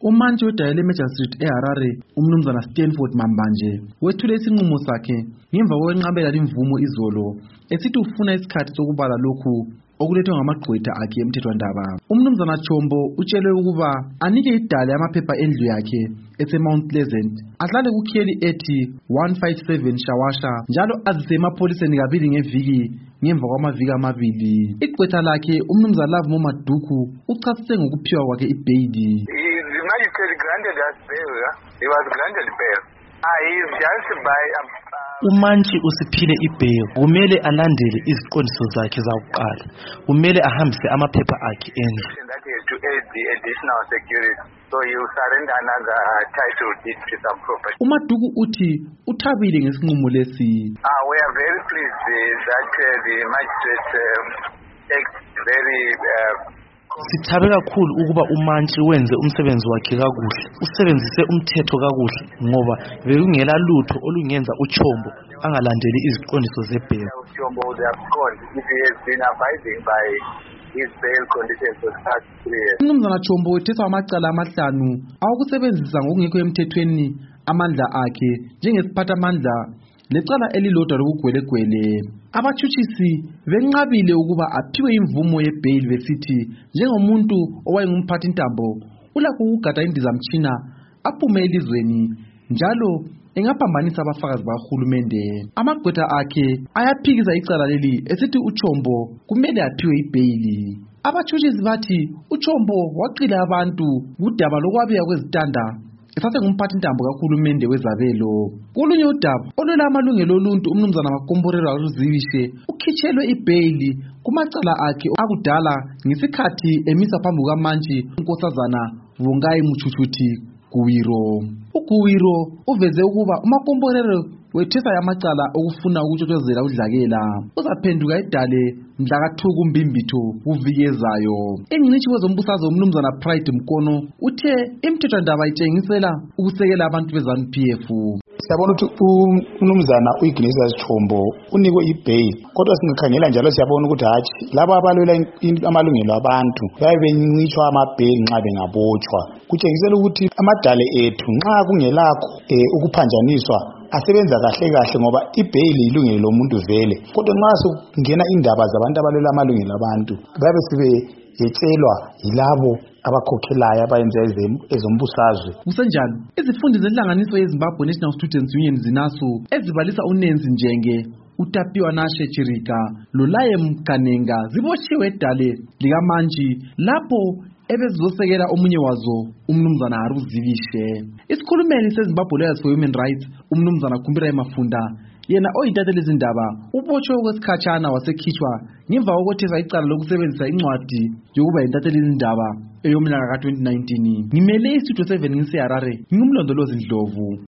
Umantshi wedayela eMajestic eHarare, umnumzana Stanford Mambanje, wethule isinqumo sakhe ngemva kokwenqabela imvumo izolo, esithi ufuna isikhathi sokubala lokhu okulethwe ngamagqwetha akhe emthethwandaba. Umnumzana Chombo utshelwe ukuba anike idale amaphepha endlu yakhe eseMount Pleasant, ahlale kukheli ethi 157 Shawasha, njalo azise emapholiseni kabili ngeviki ngemva kwamaviki amabili. Igqwetha lakhe umnumzana Love Momaduku uchasise ngokuphiwa kwakhe ibheyili. Umantshi usiphile ibheli, kumele alandele iziqondiso zakhe zakuqala, kumele ahambise amaphepha akhe endlu. uMaduku uthi uthabile ngesinqumo lesi. We are very pleased that the magistrate Sithabe kakhulu ukuba umantshi wenze umsebenzi wakhe kakuhle, usebenzise umthetho kakuhle, ngoba bekungela lutho olungenza uChombo angalandeli iziqondiso zebheli. Umnumzana Chombo wethesa amacala amahlanu awokusebenzisa ngokungekho emthethweni amandla akhe njengesiphathamandla lecala elilodwa lokugwelegwele. Abatshutshisi benqabile ukuba aphiwe imvumo yebheli besithi njengomuntu owayengumphathi ntambo ulakho ukugada indizamtshina aphume elizweni, njalo engaphambanisa abafakazi bahulumende. Amagqwetha akhe ayaphikisa icala leli esithi uChombo kumele aphiwe ibheli. Abatshutshisi bathi uChombo waqila abantu kudaba lokwabiwa kwezitanda esasengumphathi ntambo kahulumende wezabelo. Kolunye udaba olwela amalungelo oluntu, umnumzana Makomborero Aruzibishe ukhitshelwe ibheli kumacala akhe akudala ngesikhathi emisa phambi kukamantshi unkosazana Vongai Muchuchuthi Guwiro. uGuwiro uveze ukuba uMakomborero wethesa amacala okufuna ukutshotshozela udlakela uzaphenduka idale mhla ka-2 kuMbimbitho kuvikezayo. Ingcitshi wezombusazwe umnumzana Pride Mkono uthe imithethwandaba itshengisela ukusekela abantu beZANU-PF. Siyabona ukuthi umnumzana uIgnatius Chombo unikwe ibheyili, kodwa singakhangela njalo siyabona ukuthi hatshi laba abalwela amalungelo abantu baye bencitshwa amabheyili nxa bengabotshwa. Kutshengisela ukuthi amadale ethu nxa kungelakho ukuphanjaniswa asebenza kahle kahle, ngoba ibheyili ilungelo lomuntu vele, kodwa nxa sokungena indaba zabantu abalwela amalungelo abantu babe sebeyetshelwa yilabo abakhokhelayo abayenza ezombusazwe. Kusenjalo izifundi zenhlanganiso yeZimbabwe National Students Union ZINASU ezibalisa uNenzi Njenge, uTapiwa Nashe Chirika loLaye Mkanenga zibotshiwe edale likamantshi lapho ebezizosekela omunye wazo umnumzana Aruzibishe. Isikhulumeli seZimbabwe Lawyers for Human Rights umnumzana Khumbira Mafunda yena oyintatheli izindaba ubotshwe okwesikhatshana wasekhitshwa ngemva kokwethesa icala lokusebenzisa incwadi yokuba yintatheli izindaba eyomnyaka ka-2019. Ngimele iStudio 7 ngiseHarare, ngingumlondolozi Ndlovu.